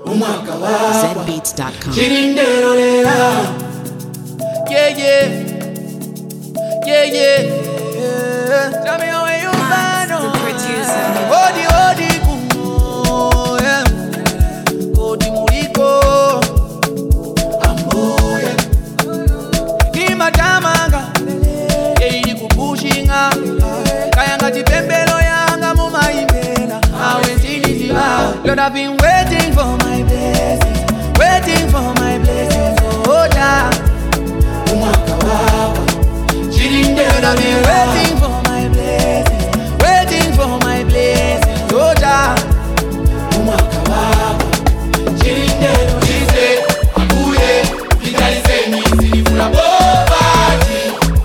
umwaka wapa zbeats.com. chilindero lera. Yeah, yeah. Yeah, yeah. Tell me how you find The producer. Odi, odi, kumo, yeah. Odi muliko. Ambuye Ni matamanga. Yeah, ili kupushinga. Kaya ngati pembelo yanga mumaimena. Awe ziliziba. Lord, I've been waiting for my blessings. Waiting for my blessings. Oh, yeah. umwaka wapa chilindero I've been lera. waiting for my blessings, waiting for my blessings, oh Jah. umwaka wapa chilindero lera. Ambuye vitalizeni zilifuna bobati.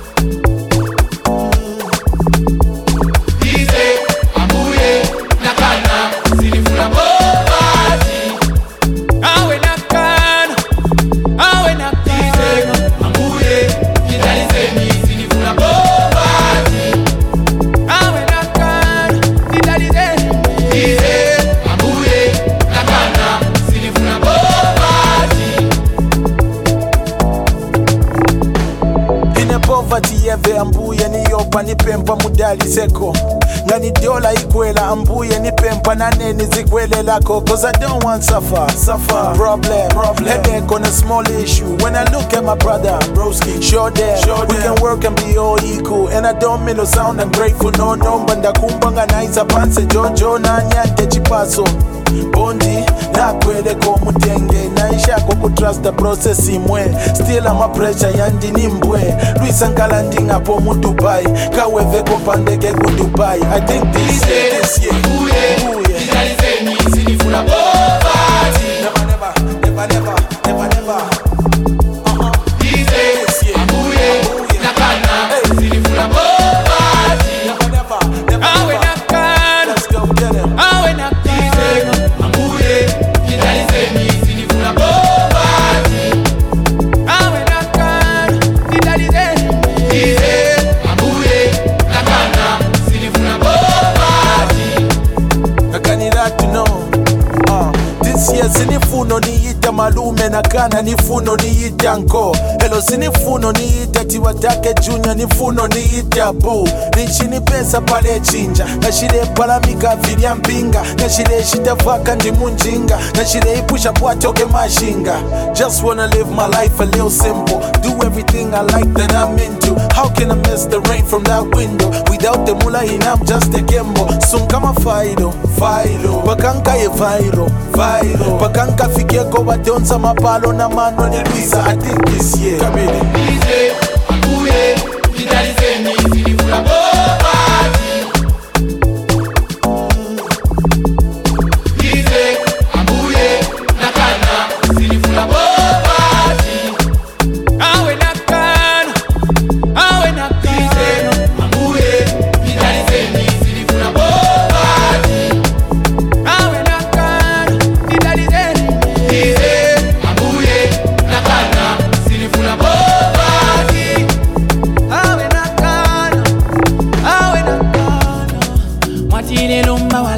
Dize ambuye nakana zilifuna bobati. Awe nakana, awe nakana, Ambuye vitalizeni zilifuna bobati. awe nakana, nitalizeni. Dize ambuye nakana zilifuna bobati. Ine poverty yeve ambuye niyopa nipempa mudaliseko ngani dola ikwela ambuye nipempa naneni zikwelelako cause I don't want suffer problem headache on a small issue when I look at my brother broski show them we can work and be all equal and I don't mean to sound ungrateful no mbanda kumbanga naisa panse jojo na nyante chipaso bondi nakweleko mutenge naishako kutrust the process imwe still ama pressure yandini mbwe luisangala ndingapo mu Dubai kaweveko pandeke ku Dubai I think this year Ambuye vitalizeni zilifuna bobati. never Dize ambuye nakana zilifuna bobati. Awe nakana, let's go get him awe nakana, Ambuye vitalizeni zilifuna bobati. awe nakana, nitalizeni. Dize ambuye nakana zilifuna bobati. nakanira to know this year sinifuno niyita malume nakana nifuno niyita nko elo sinifuno niyita tiwatake junior nifuno niyita bu nichini pesa pale chinja nashire palamika vilya mpinga nashire shitafaka ndi munjinga nashire ipusha pwatoke mashinga just wanna live my life a little simple do everything I like that I'm into how can I miss the rain from that window without the mula I'm just a gembo sunkama faido bakanka ye viral bakanka fikeko badonsa mapalo na mano ni Luisa I think this year kabili Dize ambuye vitalizeni zilifuna bobati. Dize ambuye nakana zilifuna bobati. Awe nakana, awe nakana, Dize ambuye vitalizeni zilifuna bobati. awe nakana, nitalizeni. Dize ambuye nakana zilifuna bobati. Awe nakana, mwatile lumba wa